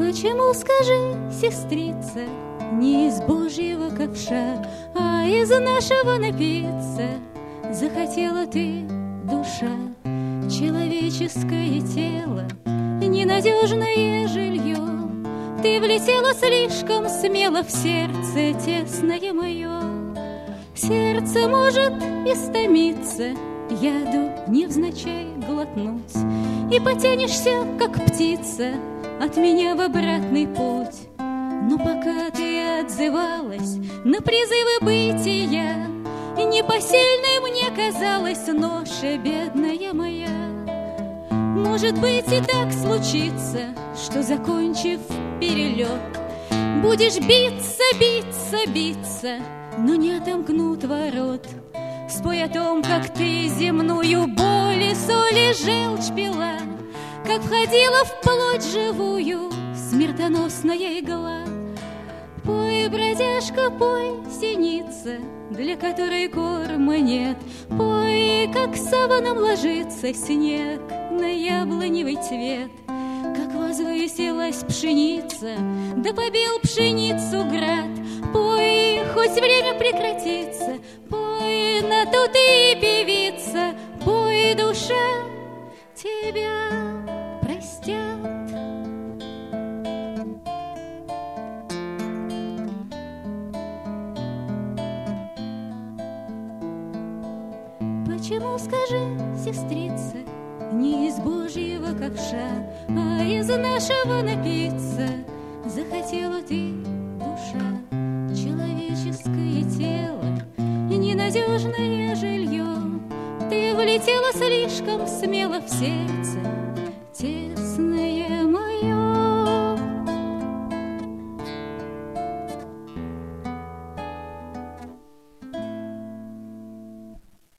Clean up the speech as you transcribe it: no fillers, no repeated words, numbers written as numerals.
Почему, скажи, сестрица, не из Божьего ковша, а из нашего напиться захотела ты, душа? Человеческое тело, ненадежное жилье, ты влетела слишком смело в сердце тесное мое. Сердце может истомиться, яду невзначай глотнуть, и потянешься, как птица, от меня в обратный путь. Но пока ты отзывалась на призывы бытия, непосильной мне казалась ноша бедная моя. Может быть, и так случится, что, закончив перелет, будешь биться, биться, биться, но не отомкнут ворот. Спой о том, как ты земную боль и соль и желчь пила, как входила в плоть живую смертоносная игла. Пой, бродяжка, пой, синица, для которой корма нет. Пой, как саваном ложится снег на яблоневый цвет, как возвысилась пшеница, да побил пшеницу град. Пой, хоть время прекратится, пой, на то ты и певица. Пой, душа, тебя простят. Почему, скажи, сестрица, не из Божьего ковша, а из нашего напиться захотела ты, душа? Человеческое тело, ненадежное жилье, ты влетела слишком смело в сердце